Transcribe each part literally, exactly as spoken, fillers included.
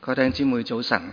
各位弟兄姊妹早晨。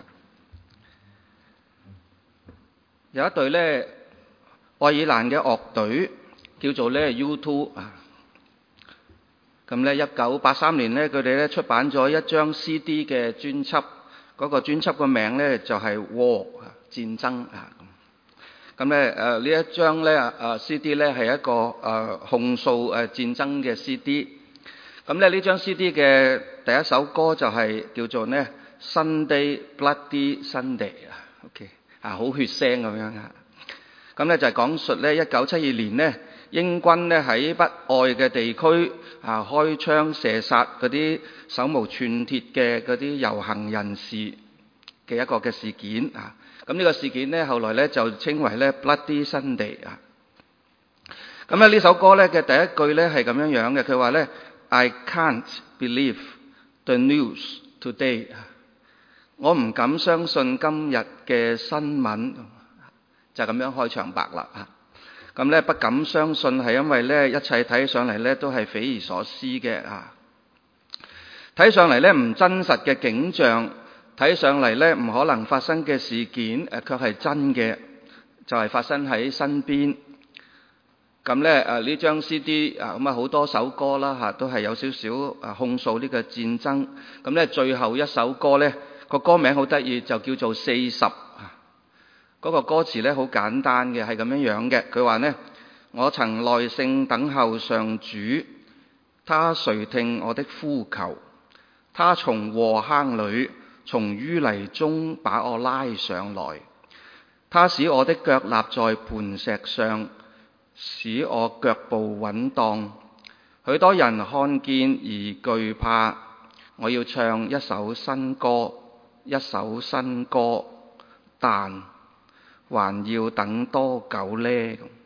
有一隊咧愛爾蘭嘅樂隊叫做咧 U 二 啊，咁咧一九八三年咧佢哋咧出版咗一張 C D 嘅專輯，嗰個專輯個名咧就係 War 戰爭啊。咁咧誒呢一張咧誒 C D 咧係一個誒控訴誒戰爭嘅 C D。咁咧呢張 C D 嘅第一首歌就係叫做咧 Sunday Bloody Sunday 啊 ，OK 啊，好血腥咁樣啊。咁咧就係講述咧一九七二年咧英軍咧喺北愛嘅地區啊開槍射殺嗰啲手無寸鐵嘅嗰啲遊行人士嘅一個嘅事件啊。咁呢個事件咧後來咧就稱為咧 Bloody Sunday 啊。咁咧呢首歌咧嘅第一句咧係咁樣樣嘅，佢話咧 I can't believe the news today。我唔敢相信今日嘅新聞，就咁樣開場白啦。咁咧不敢相信係因為咧一切睇上嚟咧都係匪夷所思嘅啊，睇上嚟咧唔真實嘅景象，睇上嚟咧唔可能發生嘅事件，誒卻係真嘅，就係發生喺身邊。咁咧誒呢張 C D 啊咁啊好多首歌啦嚇，都係有少少啊控訴呢個戰爭。咁咧最後一首歌咧個歌名好得意，就叫做四十。嗰個歌詞咧好簡單嘅，係咁樣樣嘅。佢話呢：我曾耐性等候上主，他垂聽我的呼求，他從禍坑裏，從淤泥中把我拉上來，他使我的腳立在磐石上，使我腳步穩當。許多人看見而懼怕，我要唱一首新歌，一首新歌，但還要等多久呢？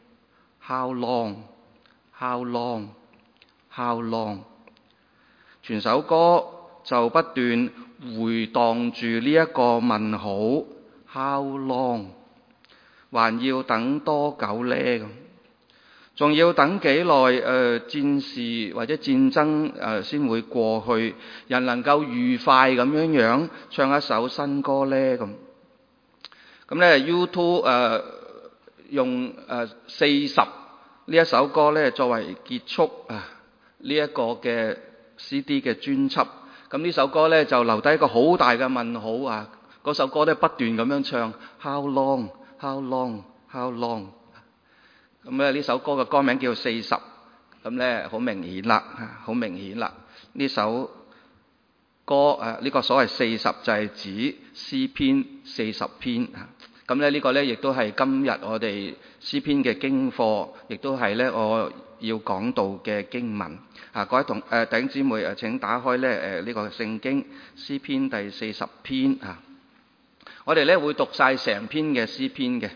How long? How long? How long? 全首歌就不斷回蕩住呢一個問號 How long? 還要等多久呢？仲要等幾耐？誒、呃，戰事或者戰爭誒先、呃、會過去，人能夠愉快咁樣樣唱一首新歌呢？咁咁咧 U 二 誒用誒四十呢一首歌咧作為結束啊呢一個嘅 C D 嘅專輯。咁呢首歌咧就留低一個好大嘅問號啊！嗰首歌咧不斷咁樣唱 How long? How long? How long? 咁咧呢首歌嘅歌名叫四十，咁咧好明顯啦，好明顯啦。呢首歌誒呢、這個所謂四十就係指詩篇四十篇啊。咁咧呢個咧亦都係今日我哋詩篇嘅經課，亦都係咧我要講到嘅經文啊。各位同誒弟兄姊妹誒請打開咧誒呢個聖經詩篇第四十篇啊。我哋咧會讀晒成篇嘅詩篇嘅。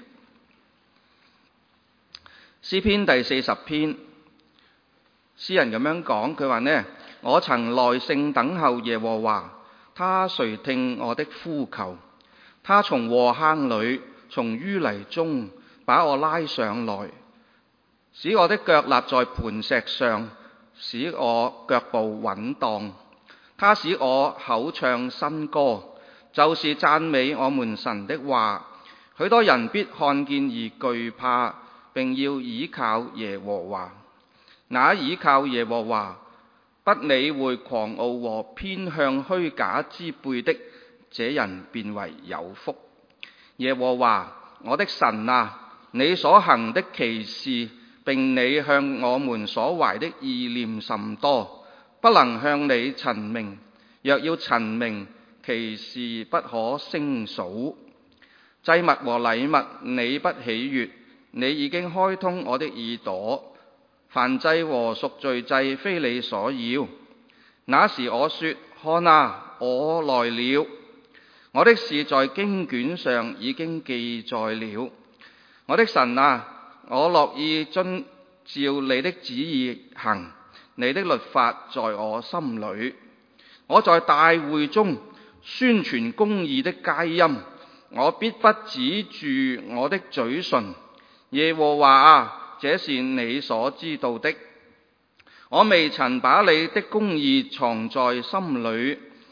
詩篇第四十篇，詩人咁樣講，佢話呢：我曾耐性等候耶和華，他垂聽我的呼求，他從禍坑裏，從淤泥中把我拉上來，使我的腳立在磐石上，使我腳步穩當。他使我口唱新歌，就是讚美我們神的話。許多人必看見而懼怕，並要倚靠耶和華。那倚靠耶和華，不理會狂傲和偏向虛假之輩的，這人便為有福。耶和華我的神啊，你所行的奇事，並你向我們所懷的意念甚多，不能向你陳明。若要陳明，其事不可勝數。祭物和禮物你不喜悅，你已經開通我的耳朵。燔祭和贖罪祭非你所要。那時我說：看啊，我來了。我的事在經卷上已經記載了。我的神啊，我樂意遵照你的旨意行，你的律法在我心裏。我在大會中宣傳公義的佳音，我必不止住我的嘴唇。耶和華啊，這是你所知道的。我未曾把你的公義藏在心裏，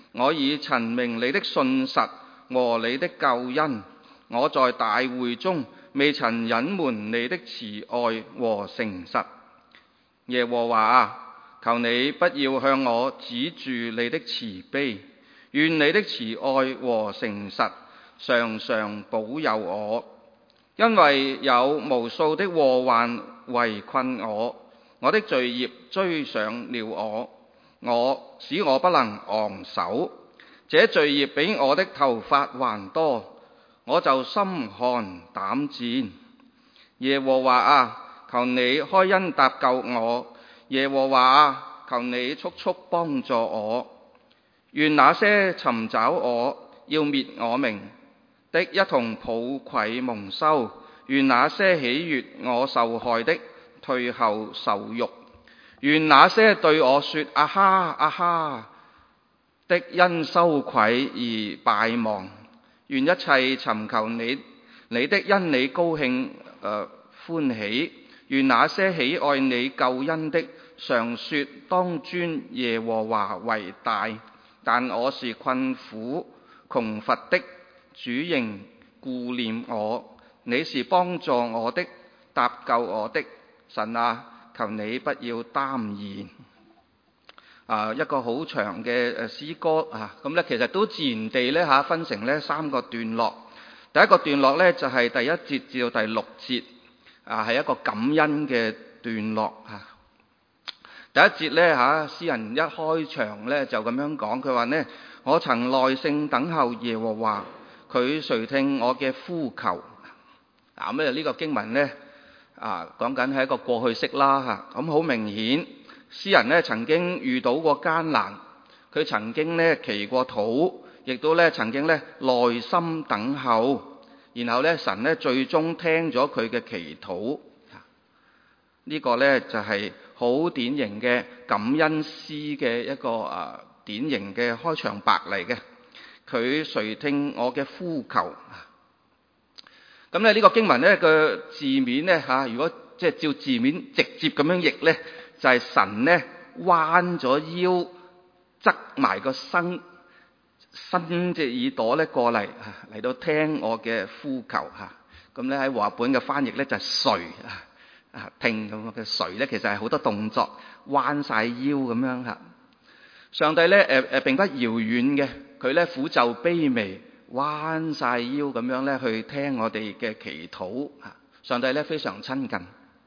我已陳明你的信實和你的救恩，我在大會中未曾隱瞞你的慈愛和誠實。耶和華啊，求你不要向我止住你的慈悲，願你的慈愛和誠實常常保佑我，因為有無數的禍患圍困我，我的罪孽追上了我，我使我不能昂首，這罪孽比我的頭髮還多，我就心寒膽戰。耶和華啊，求你開恩搭救我，耶和華啊，求你速速幫助我。願那些尋找我要滅我名的一同抱愧蒙羞，願那些喜悅我受害的退後受辱，願那些對我說啊哈啊哈的因羞愧而敗亡，願一切尋求你你的因你高興、呃、歡喜，願那些喜愛你救恩的常說當尊耶和華為大。但我是困苦窮乏的，主仍顧念我，你是幫助我的，搭救我的。神啊，求你不要耽延。啊，一個好長嘅誒詩歌啊，咁咧其實都自然地咧嚇分成咧三個段落。第一個段落咧就係第一節至到第六節，啊係一個感恩嘅段落嚇。第一節咧嚇，詩人一開場咧就咁樣講，佢話呢：我曾耐性等候耶和華，佢垂聽我嘅呼求。嗱咁咧呢個經文咧啊講緊係一個過去式啦嚇，咁好明顯，詩人咧曾經遇到過艱難，佢曾經咧祈過禱，亦都咧曾經咧耐心等候，然後咧神咧最終聽咗佢嘅祈禱。呢個咧就係好典型嘅感恩詩嘅一個啊典型嘅開場白嚟嘅。佢垂聽我嘅呼求。咁咧呢個經文咧個字面咧嚇，如果即係照字面直接咁樣譯咧，就係神咧彎咗腰，側埋個身，伸隻耳朵咧過嚟嚟到聽我嘅呼求嚇。咁咧喺和合本嘅翻譯咧就係垂啊。啊，聽咁嘅垂咧，其實係好多動作，彎晒腰咁樣嚇。上帝咧誒誒並不遙遠嘅，佢咧苦就卑微，彎晒腰咁樣咧去聽我哋嘅祈禱嚇。上帝咧非常親近。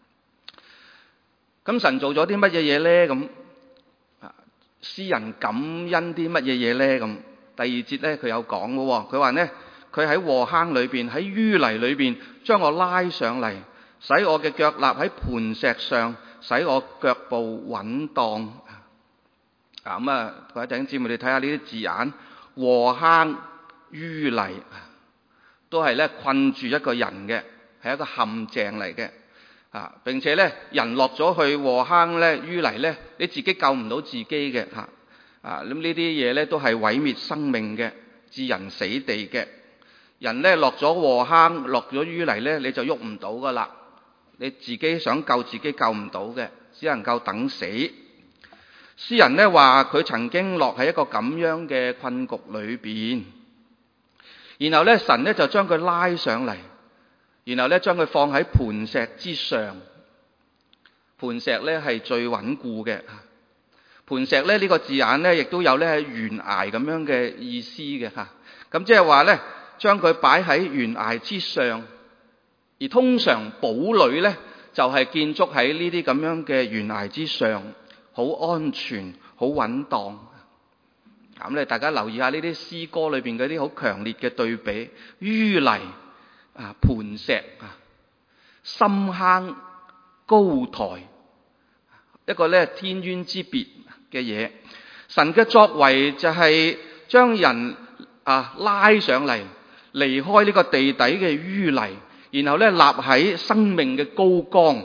咁神做咗啲乜嘢嘢咧？咁啊，詩人感恩啲乜嘢嘢咧？咁第二節咧佢有講嘅喎，佢話呢，佢喺禍坑裏邊，喺淤泥裏邊將我拉上嚟，使我嘅腳立喺磐石上，使我腳步穩當。啊咁啊，各位弟兄姊妹，你睇下呢啲字眼，禍坑、淤泥，都係咧困住一個人嘅，係一個陷阱嚟嘅。啊，並且咧人落咗去禍坑咧、淤泥咧，你自己救唔到自己嘅嚇。啊，咁呢啲嘢咧都係毀滅生命嘅，置人死地嘅。人咧落咗禍坑、落咗淤泥咧，你就喐唔到噶啦。你自己想救自己救唔到嘅，只能夠等死。詩人呢話佢曾經落喺一個咁樣嘅困局裏邊，然後呢神呢就將佢拉上嚟，然後呢將佢放喺磐石之上。磐石呢係最穩固嘅。磐石呢呢個字眼呢亦都有呢喺懸崖咁樣嘅意思嘅嚇。咁即係話呢將佢擺喺懸崖之上。而通常堡壘咧就係建築喺呢啲咁樣嘅懸崖之上，好安全、好穩當。咁咧，大家留意下呢啲詩歌裏邊嗰啲好強烈嘅對比：淤泥啊、磐石啊、深坑、高台，一個咧天淵之別嘅嘢。神嘅作為就係將人啊拉上嚟，離開呢個地底嘅淤泥。然後咧立喺生命嘅高崗，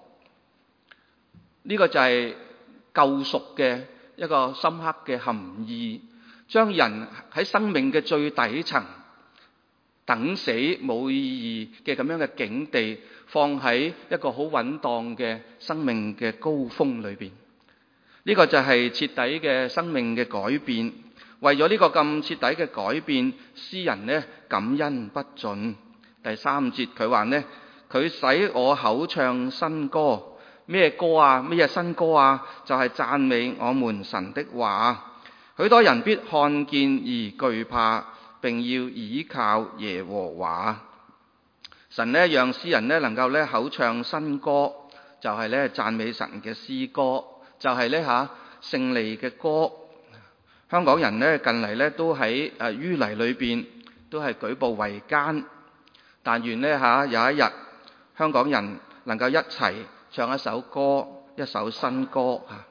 呢、這個就係救贖嘅一個深刻嘅含義，將人喺生命嘅最底層等死冇意義嘅咁樣嘅境地，放喺一個好穩當嘅生命嘅高峰裏邊。呢、這個就係徹底嘅生命嘅改變， 為咗呢個咁徹底嘅改變，詩人呢感恩不盡。第三節佢話呢，佢使我口唱新歌。咩歌啊？咩新歌啊？就係讚美我們神的話。許多人必看見而懼怕，並要倚靠耶和華。神呢讓詩人呢能夠呢口唱新歌，就係呢讚美神嘅詩歌，就係呢吓勝利嘅歌。香港人呢近嚟呢都喺誒淤泥裏邊，都係舉步維艱。但願呢吓有一日，香港人能夠一齊唱一首歌，一首新歌吓。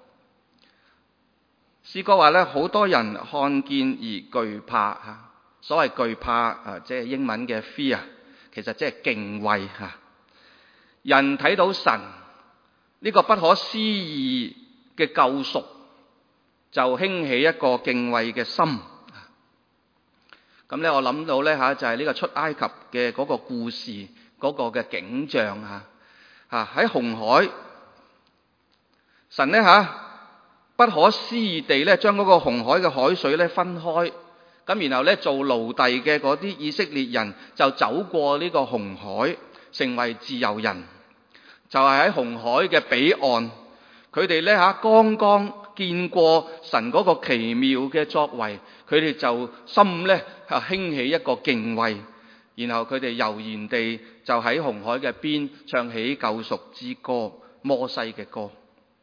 詩歌話呢，好多人看見而懼怕吓。所謂懼怕啊，即係英文嘅 fear， 其實即係敬畏吓。人睇到神呢個不可思議嘅救贖，就興起一個敬畏嘅心。咁咧，我諗到咧吓，就係呢個出埃及嘅嗰個故事，嗰個嘅景象吓。吓喺紅海，神咧吓不可思議地咧將嗰個紅海嘅海水咧分開。咁然後咧做奴隸嘅嗰啲以色列人就走過呢個紅海，成為自由人。就係喺紅海嘅彼岸，佢哋咧吓剛剛見過神嗰個奇妙嘅作為，佢哋就心咧啊興起一個敬畏，然後佢哋悠然地就喺紅海嘅邊唱起救贖之歌，摩西嘅歌。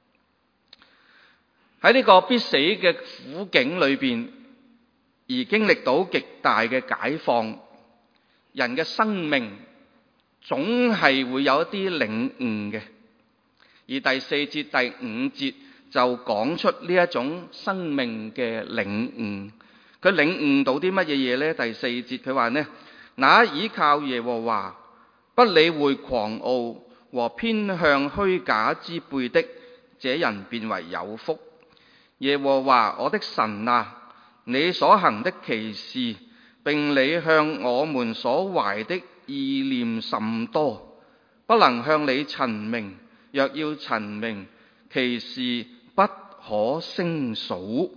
喺呢個必死嘅苦境裏邊，而經歷到極大嘅解放，人嘅生命總係會有一啲領悟嘅。而第四節、第五節就講出呢一種生命嘅領悟。佢領悟到啲乜嘢嘢呢？第四節佢話呢，那倚靠耶和華，不理會狂傲和偏向虛假之輩的，這人便為有福。耶和華我的神啊，你所行的奇事，並你向我們所懷的意念甚多，不能向你陳明。若要陳明，其事不可勝數。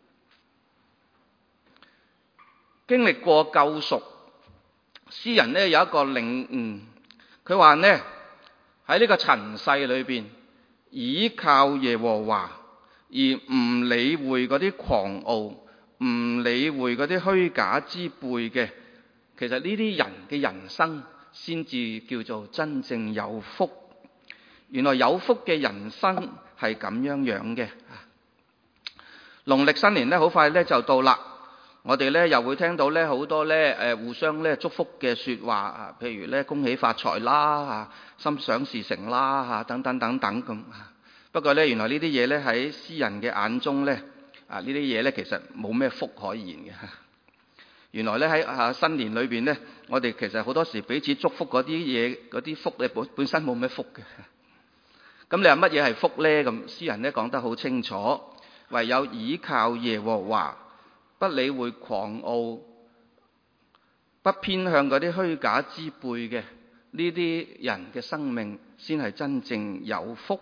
經歷過救贖，詩人呢有一個領悟，佢話呢喺呢個塵世裏邊，倚靠耶和華，而唔理會嗰啲狂傲，唔理會嗰啲虛假之輩嘅，其實呢啲人嘅人生先至叫做真正有福。原來有福嘅人生係咁樣樣嘅。農曆新年咧好快咧就到啦，我哋咧又會聽到咧好多咧誒互相咧祝福嘅說話啊，譬如咧恭喜發財啦啊，心想事成啦吓，等等等等咁。不過咧原來呢啲嘢咧喺詩人嘅眼中咧啊，呢啲嘢咧其實冇咩福可言嘅。原來咧喺啊新年裏邊咧，我哋其實好多時彼此祝福嗰啲嘢，嗰啲福咧本本身冇咩福嘅。咁你話乜嘢係福呢？咁詩人咧講得好清楚，唯有倚靠耶和華，不理會狂傲，不偏向嗰啲虛假之輩嘅呢啲人嘅生命，先係真正有福。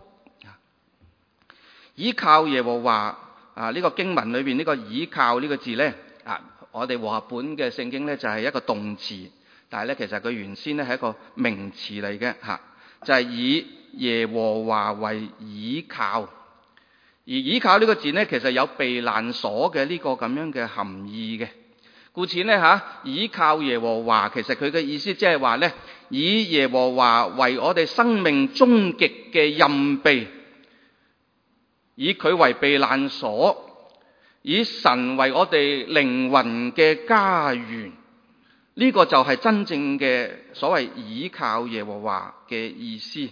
倚靠耶和華啊！呢個經文裏邊呢個倚靠呢個字呢，啊，我哋和合本嘅聖經呢就係一個動詞，但係呢其實佢原先呢係一個名詞嚟嘅吓，就係以耶和華為倚靠。而倚靠呢個字呢，其實有避難所嘅呢個咁樣嘅含義嘅。故此呢吓，倚靠耶和華，其實佢嘅意思即係話呢，以耶和華為我哋生命終極嘅蔭庇，以佢為避難所，以神為我哋靈魂嘅家園。呢、這個就係真正嘅所謂倚靠耶和華嘅意思。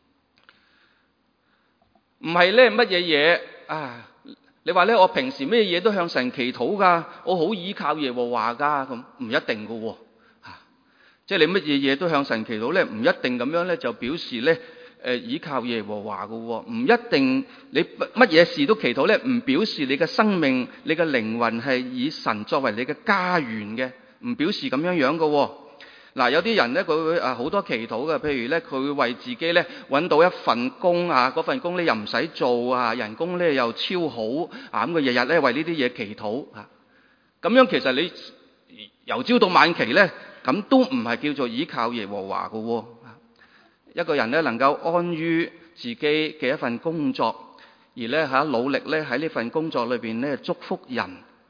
唔係咧乜嘢嘢啊？你話咧我平時咩嘢都向神祈禱噶，我好倚靠耶和華噶，咁唔一定噶喎。啊，即係你乜嘢嘢都向神祈禱咧，唔一定咁樣咧就表示咧誒倚靠耶和華噶喎。唔一定你乜嘢事都祈禱咧，唔表示你嘅生命、你嘅靈魂係以神作為你嘅家園嘅，唔表示咁樣樣噶喎。嗱，有啲人咧，佢會啊好多祈禱嘅，譬如咧，佢會為自己咧揾到一份工啊，嗰份工咧又唔使做啊，人工咧又超好啊，咁佢日日咧為呢啲嘢祈禱啊。 咁樣其實你由朝到晚期咧，咁都唔係叫做倚靠耶和華嘅喎。一個人咧能夠安於自己嘅一份工作，而咧嚇努力咧喺呢份工作裏邊咧祝福人，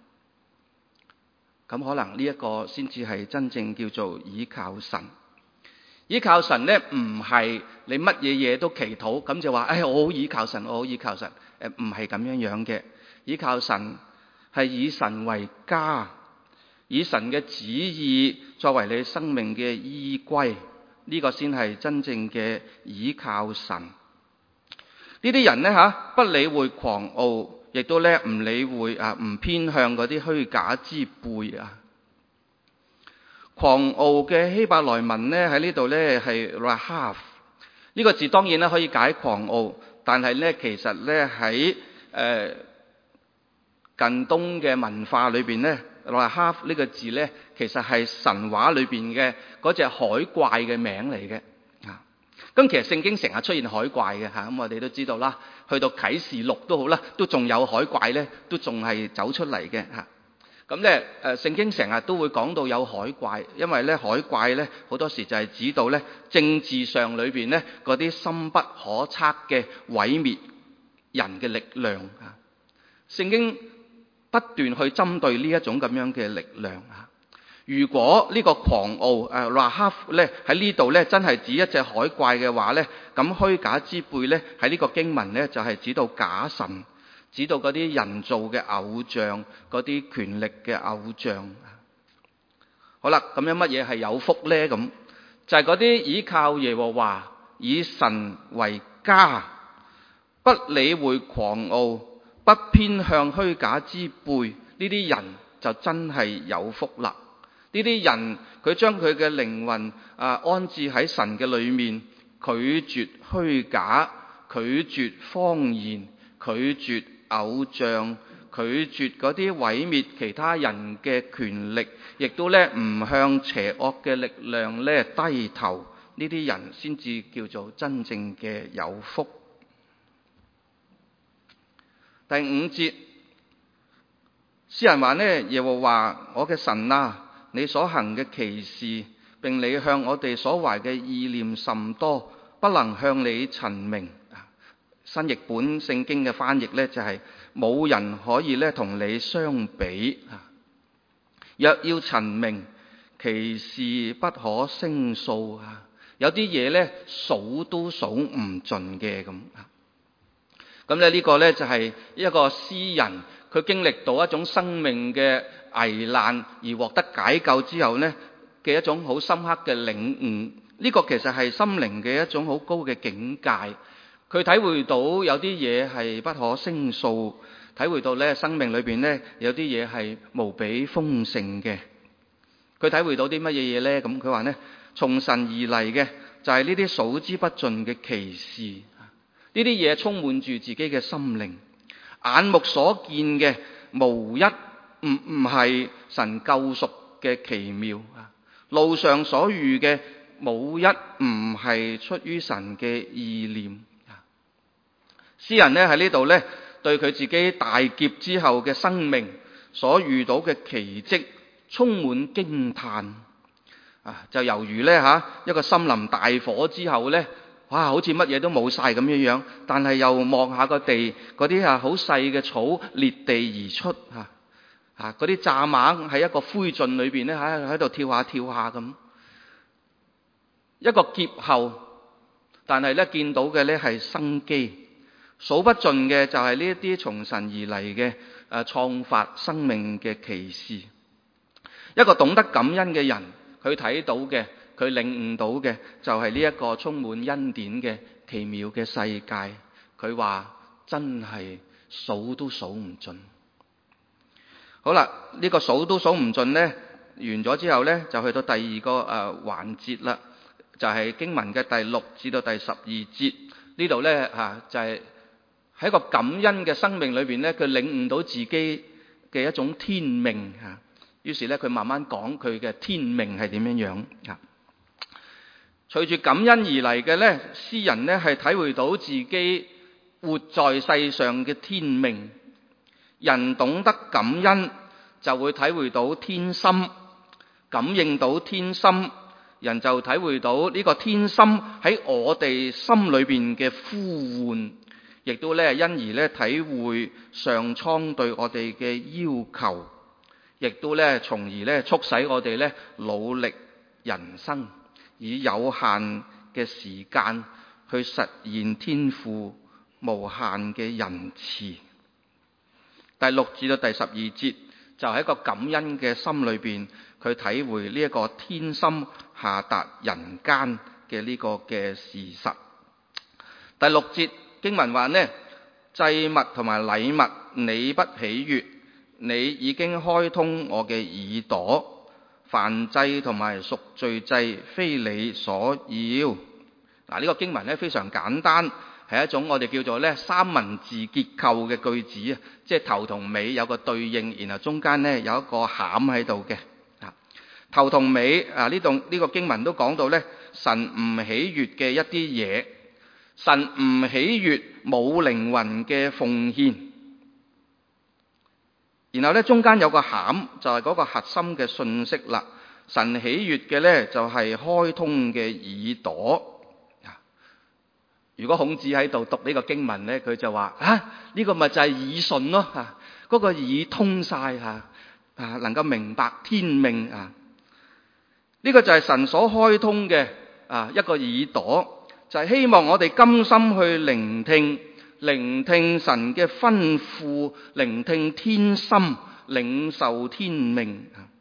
咁可能呢一個先至係真正叫做倚靠神。倚靠神咧唔係你乜嘢嘢都祈禱，咁就話誒我好倚靠神，我好倚靠神。誒唔係咁樣樣嘅。倚靠神係以神為家，以神嘅旨意作為你生命嘅依歸，呢個先係真正嘅倚靠神。呢啲人呢，吓，不理會狂傲，亦都咧唔理會啊，唔偏向嗰啲虛假之輩啊。狂傲嘅希伯來文咧喺呢度咧係 Rahav， 呢個字當然咧可以解狂傲，但係咧其實咧喺誒近東嘅文化裏邊咧 Rahav 呢個字咧其實係神話裏邊嘅嗰隻海怪嘅名嚟嘅啊。咁其實聖經成日出現海怪嘅嚇，咁我哋都知道啦。去到啟示錄都好啦，都仲有海怪咧，都仲係走出嚟嘅嚇。咁咧誒聖經成日都會講到有海怪，因為咧海怪咧好多時就係指到咧政治上裏邊咧嗰啲深不可測嘅毀滅人嘅力量啊。聖經不斷去針對呢一種咁樣嘅力量啊。如果呢個狂傲誒 Rahav 咧喺呢度咧真係指一隻海怪嘅話咧，咁虛假之輩咧喺呢個經文咧就係指到假神，指到嗰啲人造嘅偶像，嗰啲權力嘅偶像。好啦，咁樣乜嘢係有福咧？咁就係嗰啲倚靠耶和華，以神為家，不理會狂傲，不偏向虛假之輩，呢啲人就真係有福啦。呢啲人佢將佢嘅靈魂啊安置喺神嘅裏面，拒絕虛假，拒絕謊言，拒絕偶像，拒絕嗰啲毀滅其他人嘅權力，亦都咧唔向邪惡嘅力量咧低頭。呢啲人先至叫做真正嘅有福。第五節，詩人話呢，耶和華我嘅神啊，你所行嘅奇事，並你向我哋所懷嘅意念甚多，不能向你陳明。新譯本聖經嘅翻譯呢，就係冇人可以咧同你相比。若要陳明，奇事不可勝數啊！有啲嘢呢，數都數唔盡嘅咁。咁咧呢個呢，就係一個詩人，佢經歷到一種生命嘅危難而獲得解救之後呢嘅一種好深刻嘅領悟。呢個其實係心靈嘅一種好高嘅境界。佢體會到有啲嘢係不可勝數，體會到咧生命裏邊咧有啲嘢係無比豐盛嘅。佢體會到啲乜嘢嘢咧？咁佢話咧，從神而嚟嘅就係呢啲數之不盡嘅奇事。呢啲嘢充滿住自己嘅心靈，眼目所見嘅無一唔唔係神救贖嘅奇妙啊！路上所遇嘅冇一唔係出於神嘅意念。詩人咧喺呢度咧，對佢自己大劫之後嘅生命所遇到嘅奇蹟充滿驚嘆啊！就猶如咧吓一個森林大火之後咧，哇，好似乜嘢都冇晒咁樣樣，但係又望下個地嗰啲啊好細嘅草裂地而出吓啊！嗰啲蚱蜢喺一個灰燼裏邊咧喺喺度跳下跳下咁，一個劫後，但係咧見到嘅咧係生機。數不盡嘅就係呢一啲從神而嚟嘅誒創發生命嘅奇事。一個懂得感恩嘅人，佢睇到嘅，佢領悟到嘅就係呢一個充滿恩典嘅奇妙嘅世界。佢話真係數都數唔盡。好啦，呢、這個數都數唔盡呢，完咗之後呢，就去到第二個誒、呃、環節啦，就係、是、經文嘅第六至到第十二節呢度呢，吓、啊、就係、是。喺一個感恩嘅生命裏邊咧，佢領悟到自己嘅一種天命嚇。於是咧，佢慢慢講佢嘅天命係點樣樣嚇。隨住感恩而嚟嘅咧，詩人咧係體會到自己活在世上嘅天命。人懂得感恩， 就會體會到天心，感應到天心，人就體會到呢個天心喺我哋心裏邊嘅呼喚，亦都咧因而咧體會上蒼對我哋嘅要求，亦都咧從而咧促使我哋咧努力人生，以有限嘅時間去實現天父無限嘅仁慈。第六至到第十二節就喺一個感恩嘅心裏邊，佢體會呢一個天心下達人間嘅呢個嘅事實。第六節經文話呢，祭物同埋禮物你不喜悅，你已經開通我嘅耳朵，燔祭同埋贖罪祭非你所要。嗱，呢個經文咧非常簡單，係一種我哋叫做咧三文治結構嘅句子啊，即係頭同尾有個對應，然後中間咧有一個餡喺度嘅。啊，頭同尾啊，呢度呢個經文都講到咧，神唔喜悅嘅一啲嘢，神唔喜悅冇靈魂嘅奉獻。然後咧中間有個餡，就係嗰個核心嘅信息啦。神喜悅嘅咧就係開通嘅耳朵。如果孔子喺度讀呢個經文咧，佢就話啊，呢個咪就係耳順咯，吓，嗰個耳通晒吓，啊，能夠明白天命啊。呢個就係神所開通嘅啊一個耳朵，就係希望我哋甘心去聆聽，聆聽神嘅吩咐，聆聽天心，領受天命啊。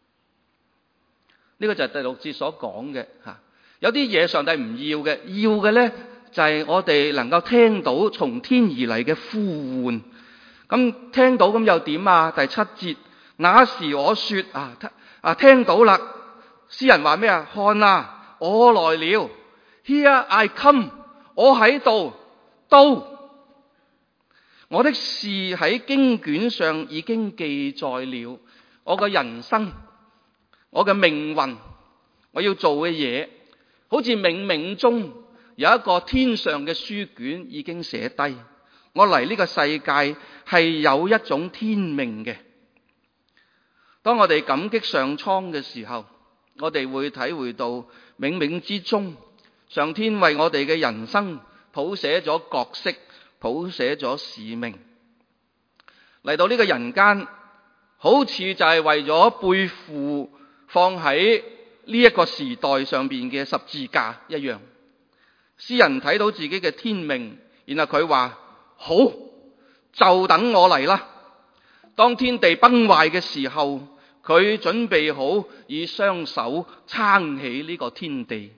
呢個就係第六節所講嘅吓。有啲嘢上帝唔要嘅，要嘅咧。就係我哋能夠聽到從天而嚟嘅呼喚，咁聽到咁又點啊？第七節，那時我說啊，啊聽到啦，詩人話咩啊？看啊，我來了 ，Here I come， 我喺度，到我的事喺經卷上已經記載了，我嘅人生，我嘅命運，我要做嘅嘢，好似冥冥中。有一個天上嘅書卷已經寫低，我嚟呢個世界係有一種天命嘅。當我哋感激上蒼嘅時候，我哋會體會到冥冥之中，上天為我哋嘅人生譜寫咗角色，譜寫咗使命。嚟到呢個人間，好似就係為咗背負放喺呢一個時代上邊嘅十字架一樣。詩人睇到自己嘅天命，然後佢話好，就等我嚟啦。當天地崩壞嘅時候，佢準備好以雙手撐起呢個天地。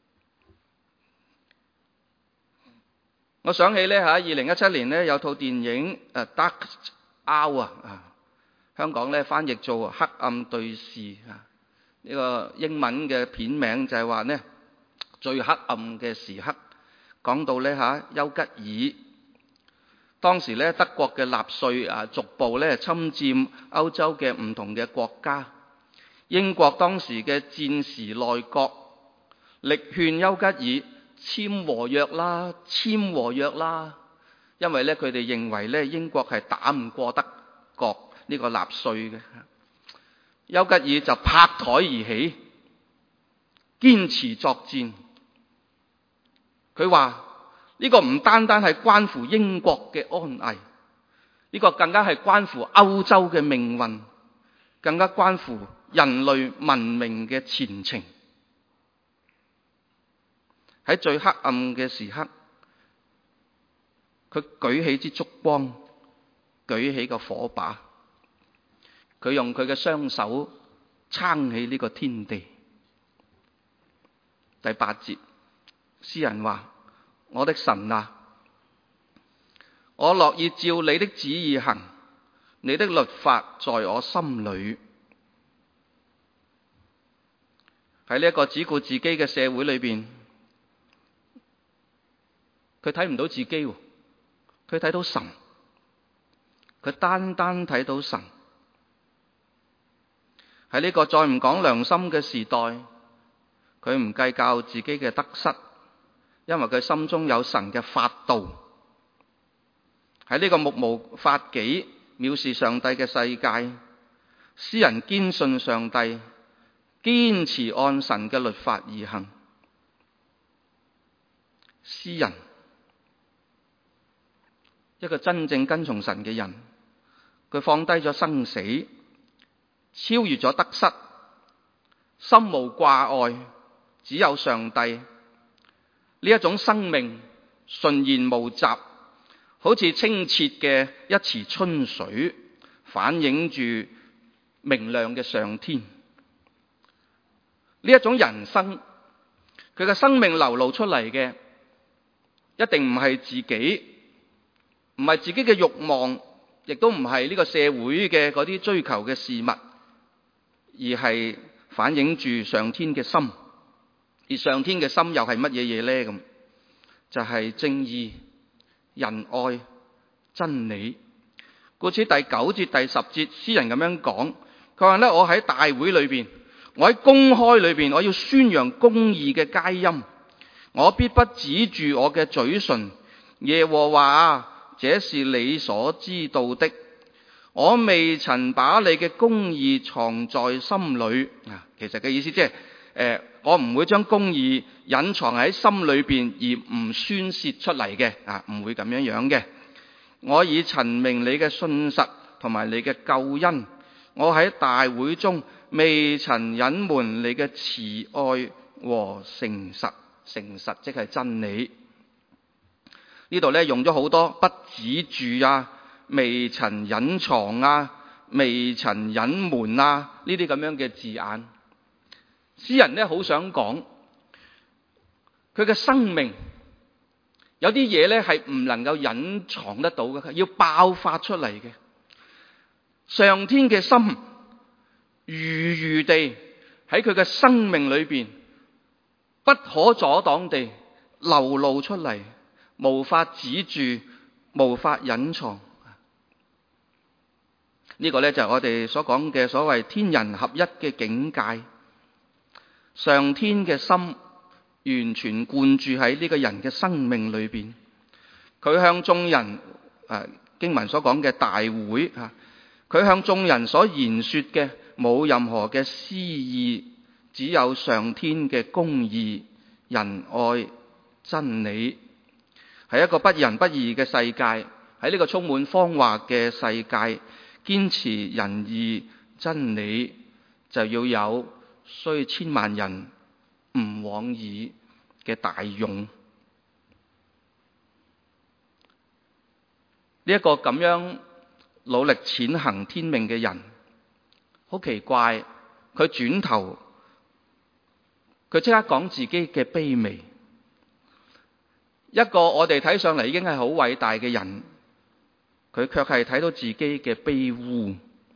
我想起咧吓，二零一七年咧有套電影誒《Dark Hour》啊，香港咧翻譯做黑暗對視啊。呢個英文嘅片名就係話呢。最黑暗嘅時刻，講到咧吓丘吉爾，當時咧德國嘅納粹啊逐步咧侵佔歐洲嘅唔同嘅國家，英國當時嘅戰時內閣力勸丘吉爾簽和約啦，簽和約啦，因為咧佢哋認為咧英國係打唔過德國呢個納粹嘅，丘吉爾就拍台而起，堅持作戰。佢話呢個唔單單係關乎英國嘅安危，呢個更加係關乎歐洲嘅命運，更加關乎人類文明嘅前程。喺最黑暗嘅時刻，佢舉起支燭光，舉起個火把，佢用佢嘅雙手撐起呢個天地。第八節，詩人話：我的神啊，我樂意照你的旨意行，你的律法在我心裏。喺呢一個只顧自己嘅社會裏邊，佢睇唔到自己，佢睇到神，佢單單睇到神。喺呢個再唔講良心嘅時代，佢唔計較自己嘅得失，因為佢心中有神嘅法度。喺呢個目無法紀、藐視上帝嘅世界， 詩人堅信上帝，堅持按神嘅律法而行。詩人，一個真正跟從神嘅人，佢放低咗生死，超越咗得失，心無掛礙，只有上帝。呢一種生命純然無雜，好似清澈嘅一池春水，反映住明亮嘅上天。呢一種人生，佢嘅生命流露出嚟嘅，一定唔係自己，唔係自己嘅慾望，亦都唔係呢個社會嘅嗰啲追求嘅事物，而係反映住上天嘅心。而上天嘅心又係乜嘢嘢呢？咁就係、是、正義、仁愛、真理。故此第九節、第十節，詩人咁樣講，佢話咧：我喺大會裏邊，我喺公開裏邊，我要宣揚公義嘅佳音，我必不止住我嘅嘴唇。耶和華啊，這是你所知道的，我未曾把你嘅公義藏在心裏。啊，其實嘅意思即係誒，我唔會將公義隱藏喺心裏邊而唔宣泄出嚟嘅，啊，唔會咁樣樣嘅。我已陳明你嘅信實同埋你嘅救恩，我喺大會中未曾隱瞞你嘅慈愛和誠實。誠實即係真理。呢度咧用咗好多不止住啊、未曾隱藏啊、未曾隱瞞啊呢啲咁樣嘅字眼。詩人咧好想講佢嘅生命有啲嘢咧係唔能夠隱藏得到嘅，要爆發出嚟嘅。上天嘅心如如地喺佢嘅生命裏邊不可阻擋地流露出嚟，無法止住，無法隱藏。呢個咧就係我哋所講嘅所謂天人合一嘅境界。上天嘅心完全灌注喺呢個人嘅生命裏邊，佢向眾人誒經文所講嘅大會啊，佢向眾人所言說嘅冇任何嘅私意，只有上天嘅公義、仁愛、真理。係一個不仁不義嘅世界，喺呢個充滿謊話嘅世界，堅持仁義真理，就要有需千萬人唔往矣嘅大勇。呢一個咁樣努力踐行天命嘅人，好奇怪，佢轉頭，佢即刻講自己嘅卑微。一個我哋睇上嚟已經係好偉大嘅人，佢卻係睇到自己嘅卑污。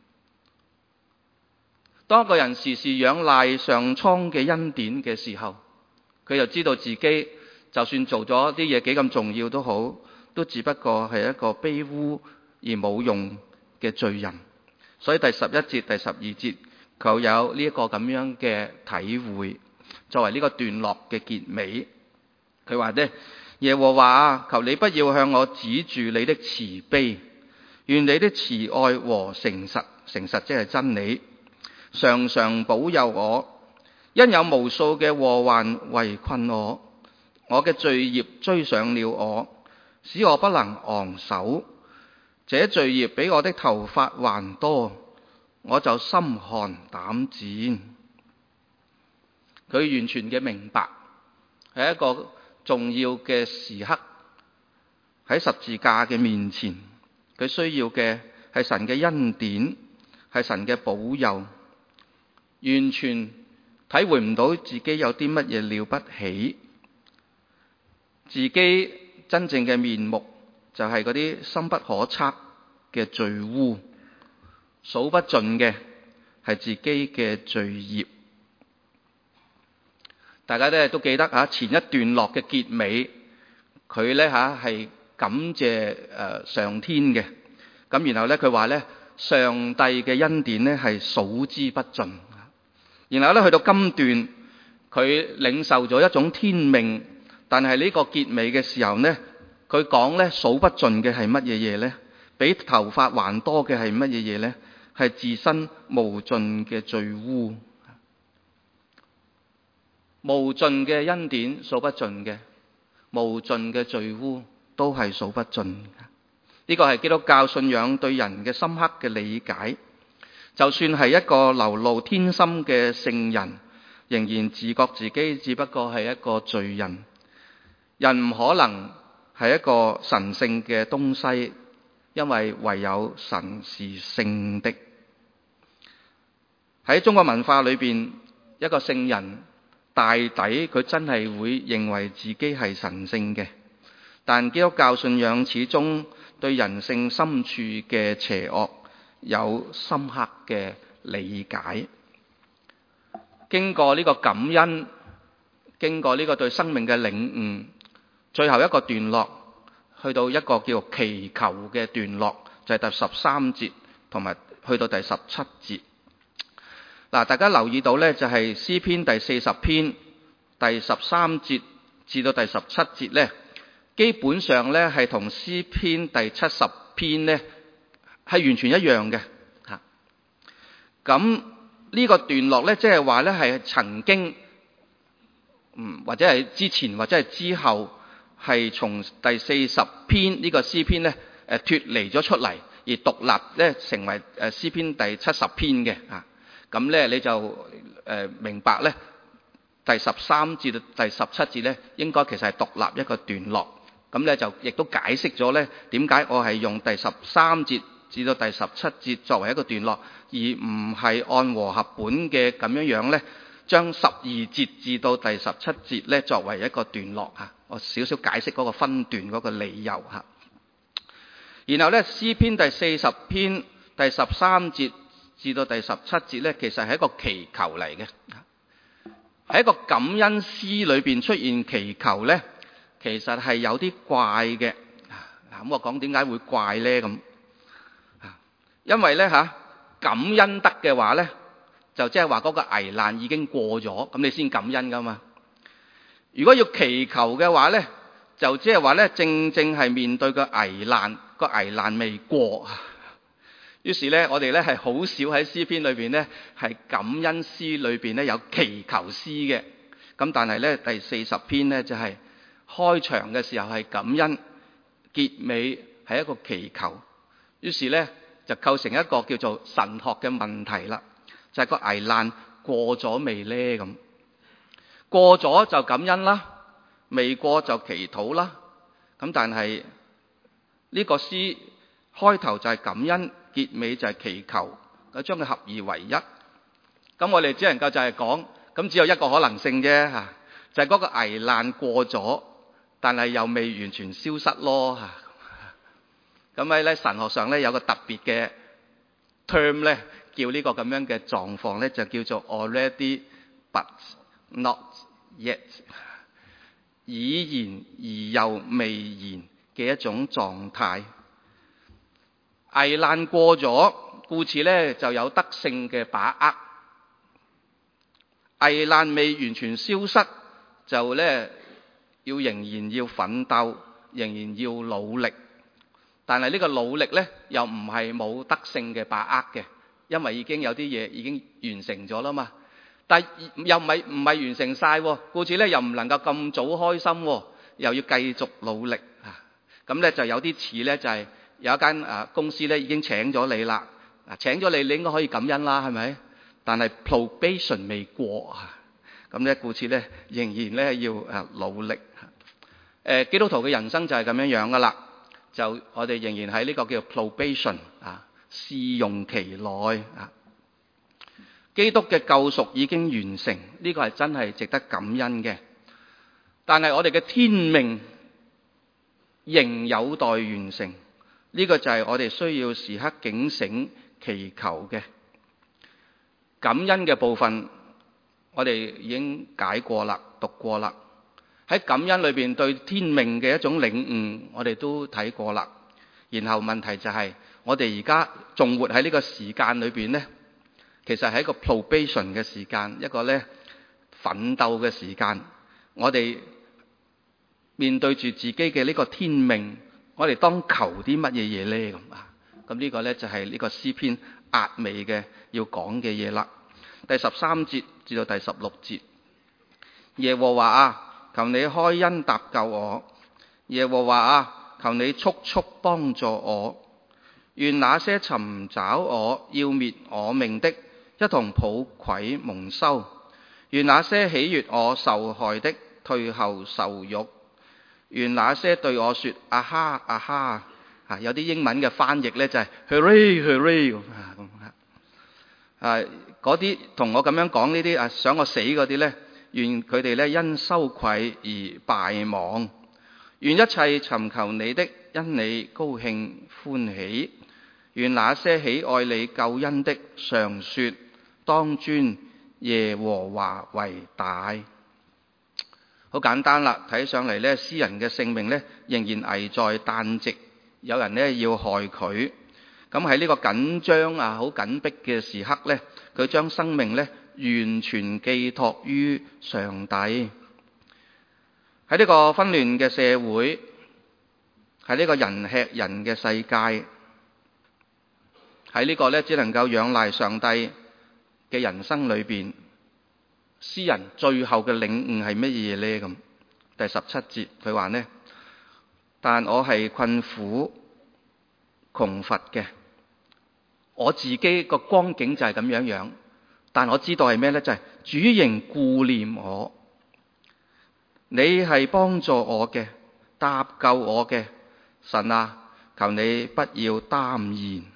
當一個人時時仰賴上蒼嘅恩典嘅時候，佢就知道自己就算做咗啲嘢幾咁重要都好，都只不過係一個卑污而冇用嘅罪人。所以第十一節、第十二節佢有呢一個咁樣嘅體會，作為呢個段落嘅結尾。佢話呢：耶和華啊，求你不要向我止住你的慈悲，願你的慈愛和誠實，誠實即係真理，常常保佑我，因有無數嘅禍患圍困我，我嘅罪孽追上了我，使我不能昂首。這罪孽比我的頭髮還多，我就心寒膽戰。佢完全嘅明白，係一個重要嘅時刻，喺十字架嘅面前，佢需要嘅係神嘅恩典，係神嘅保佑。完全體會唔到自己有啲乜嘢了不起，自己真正嘅面目就係嗰啲深不可測嘅罪污，數不盡嘅係自己嘅罪孽。大家咧都記得啊，前一段落嘅結尾，佢咧吓係感謝誒上天嘅，咁然後咧佢話咧上帝嘅恩典咧係數之不盡。然後咧去到今段，佢領受咗一種天命，但係呢個結尾嘅時候呢，佢講咧數不盡嘅係乜嘢嘢呢？比頭髮還多嘅係乜嘢嘢呢？ 係自身無盡嘅罪污。無盡嘅恩典數不盡嘅，無盡嘅罪污都係數不盡。呢個係基督教信仰對人嘅深刻嘅理解。就算係一個流露天心嘅聖人，仍然自覺自己只不過係一個罪人。人唔可能係一個神聖嘅東西，因為唯有神是聖的。喺中國文化裏邊，一個聖人大抵佢真係會認為自己係神聖嘅，但基督教信仰始終對人性深處嘅邪惡有深刻嘅理解。經過呢個感恩，經過呢個對生命嘅領悟，最後一個段落去到一個叫祈求嘅段落，就係第十三節同埋去到第十七節。嗱，大家留意到呢，就係詩篇第四十篇第十三節至到第十七節呢，基本上呢係同詩篇第七十篇呢係完全一樣嘅。吓，咁呢個段落呢，即係話呢係曾經，嗯，或者係之前或者係之後，係從第四十篇呢個詩篇呢誒脫離咗出嚟，而獨立呢成為誒詩篇第七十篇嘅。啊，咁呢你就誒明白呢第十三至到第十七節呢應該其實係獨立一個段落。咁呢就亦都解釋咗呢點解我係用第十三節至到第十七節作為一個段落，而唔係按和合本嘅咁樣樣呢將十二節至到第十七節呢作為一個段落嚇。我少少解釋嗰個分段嗰個理由嚇。然後呢詩篇第四十篇第十三節至到第十七節呢，其實係一個祈求嚟嘅。喺一個感恩詩裏邊出現祈求呢，其實係有啲怪嘅。咁我講點解會怪呢？咁因為呢，嚇感恩得嘅話呢，就即係話嗰個危難已經過咗，咁你先感恩噶嘛。如果要祈求嘅話呢，就即係話呢，正正係面對個危難，個危難未過。於是呢，我哋呢係好少喺詩篇裏邊呢係感恩詩裏邊呢有祈求詩嘅。咁但係呢，第四十篇呢就係開場嘅時候係感恩，結尾係一個祈求。於是呢，就構成一個叫做神學嘅問題啦，就係個危難過咗未呢？咁過咗就感恩啦，未過就祈禱啦。咁但係呢個詩開頭就係感恩，結尾就係祈求，咁將佢合二為一。咁我哋只能夠就係講，咁只有一個可能性啫嚇，就係嗰個危難過咗，但係又未完全消失咯嚇。咁喺咧神學上咧有個特別嘅 term 咧，叫呢個咁樣嘅狀況咧，就叫做 already but not yet， 已然而又未然嘅一種狀態。危難過咗，故此咧就有得勝嘅把握；危難未完全消失，就咧要仍然要奮鬥，仍然要努力。但係呢個努力咧，又唔係冇得勝嘅把握嘅，因為已經有啲嘢已經完成咗啦嘛。但係又唔係唔係完成晒，故此咧又唔能夠咁早開心，又要繼續努力啊。咁咧就有啲似咧就係、是。有一間啊公司咧已經請咗你啦，啊請咗你，你應該可以感恩啦，係咪？但係 probation 未過啊，咁咧故此咧仍然咧要啊努力。誒基督徒嘅人生就係咁樣樣噶啦，就我哋仍然喺呢個叫 probation 啊試用期內啊。基督嘅救贖已經完成，呢個係真係值得感恩嘅。但係我哋嘅天命仍有待完成。呢個就係我哋需要時刻警醒祈求嘅。感恩嘅部分，我哋已經解過啦，讀過啦。喺感恩裏邊對天命嘅一種領悟，我哋都睇過啦。然後問題就係、是，我哋而家仲活喺呢個時間裏邊呢，其實係一個 probation 嘅時間，一個咧奮鬥嘅時間。我哋面對住自己嘅呢個天命。我哋當求啲乜嘢嘢咧咁啊？咁呢個咧就係呢個詩篇壓尾嘅要講嘅嘢啦。第十三節至到第十六節，耶和華啊，求你開恩搭救我；耶和華啊，求你速速幫助我。願那些尋找我要滅我命的，一同抱愧蒙羞；願那些喜悅我受害的，退後受辱；願那些對我說啊哈啊哈，啊有啲英文嘅翻譯呢就係 hooray hooray 啊咁啊，嗰啲同我咁樣講呢啲啊想我死嗰啲呢，願佢哋呢因羞愧而敗亡；願一切尋求你的因你高興歡喜；願那些喜愛你救恩的常說當尊耶和華為大。好簡單啦，睇上嚟呢，詩人嘅性命呢仍然危在旦夕，有人呢要害佢。咁喺呢個緊張啊、好緊迫嘅時刻呢，佢將生命呢完全寄託於上帝。喺呢個紛亂嘅社會，喺呢個人吃人嘅世界，喺呢個呢只能夠仰賴上帝嘅人生裏邊，詩人最後嘅領悟係乜嘢呢？咁第十七節佢話呢，但我係困苦窮乏嘅，我自己個光景就係咁樣樣，但我知道係咩呢？就係、是、主仍顧念我，你係幫助我嘅，搭救我嘅神啊，求你不要耽延。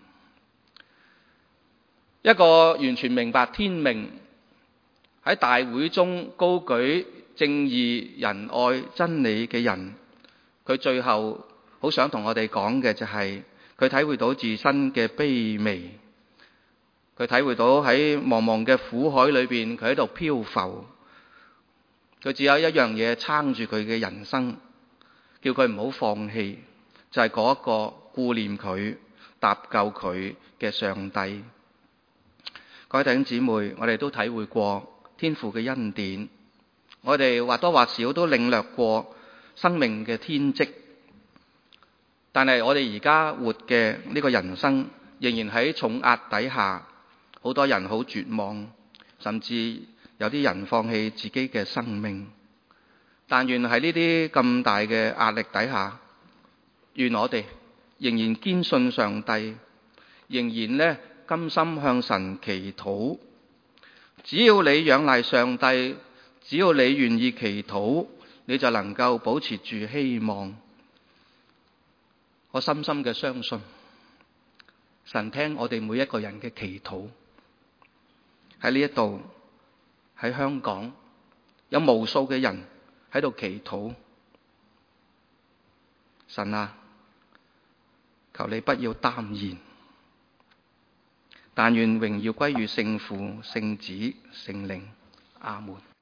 一個完全明白天命，喺大會中高舉正義、仁愛、真理嘅人，佢最後好想同我哋講嘅就係，佢體會到自身嘅卑微，佢體會到喺茫茫嘅苦海裏邊，佢喺度漂浮，佢只有一樣嘢撐住佢嘅人生，叫佢唔好放棄，就係嗰一個顧念佢、搭救佢嘅上帝。各位弟兄姊妹，我哋都體會過天父嘅恩典，我哋或多或少都領略過生命嘅天職，但係我哋而家活嘅呢個人生仍然喺重壓底下，好多人好絕望，甚至有啲人放棄自己嘅生命。但願喺呢啲咁大嘅壓力底下，願我哋仍然堅信上帝，仍然呢甘心向神祈禱。只要你仰賴上帝，只要你願意祈禱，你就能夠保持住希望。我深深嘅相信，神聽我哋每一個人嘅祈禱。喺呢一度，喺香港，有無數嘅人喺度祈禱。神啊，求你不要耽延。但願榮耀歸於聖父、聖子、聖靈。阿門。